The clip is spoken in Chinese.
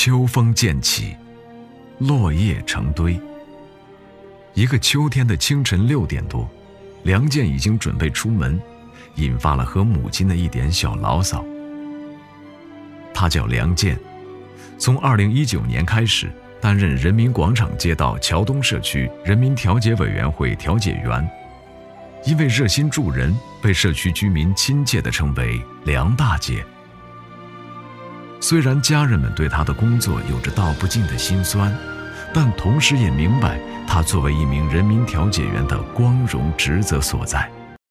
秋风渐起，落叶成堆。一个秋天的清晨6点多，梁健已经准备出门，引发了和母亲的一点小牢骚。他叫梁健，从2019年开始担任人民广场街道桥东社区人民调解委员会调解员，因为热心助人，被社区居民亲切地称为梁大姐。虽然家人们对他的工作有着道不尽的辛酸，但同时也明白他作为一名人民调解员的光荣职责所在。